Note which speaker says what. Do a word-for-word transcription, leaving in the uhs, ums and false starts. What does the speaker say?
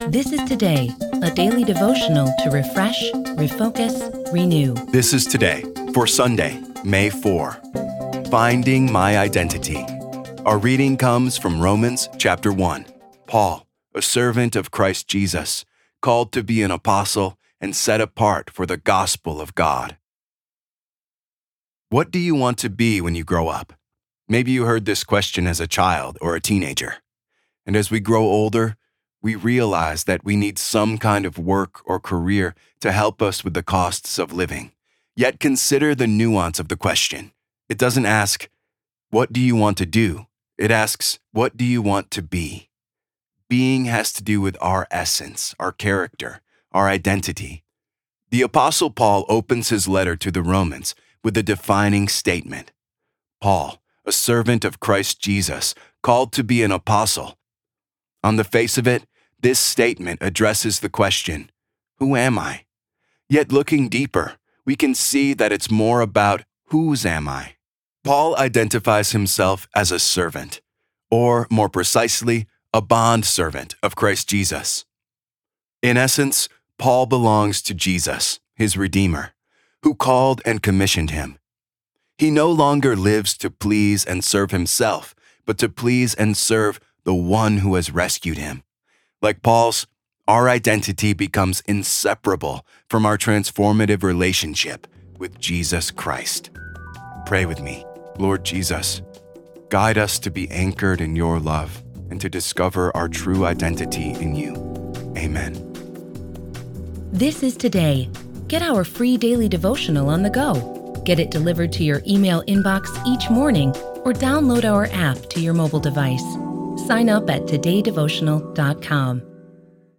Speaker 1: This is Today, a daily devotional to refresh, refocus, renew.
Speaker 2: This is Today for Sunday, May fourth. Finding my identity. Our reading comes from Romans chapter one. Paul, a servant of Christ Jesus, called to be an apostle and set apart for the gospel of God. What do you want to be when you grow up? Maybe you heard this question as a child or a teenager. And as we grow older, we realize that we need some kind of work or career to help us with the costs of living. Yet consider the nuance of the question. It doesn't ask, what do you want to do? It asks, what do you want to be? Being has to do with our essence, our character, our identity. The Apostle Paul opens his letter to the Romans with a defining statement. Paul, a servant of Christ Jesus, called to be an apostle. On the face of it, this statement addresses the question, who am I? Yet looking deeper, we can see that it's more about whose am I? Paul identifies himself as a servant, or more precisely, a bondservant of Christ Jesus. In essence, Paul belongs to Jesus, his Redeemer, who called and commissioned him. He no longer lives to please and serve himself, but to please and serve the one who has rescued him. Like Paul's, our identity becomes inseparable from our transformative relationship with Jesus Christ. Pray with me. Lord Jesus, guide us to be anchored in your love and to discover our true identity in you. Amen.
Speaker 1: This is Today. Get our free daily devotional on the go. Get it delivered to your email inbox each morning or download our app to your mobile device. Sign up at today devotional dot com.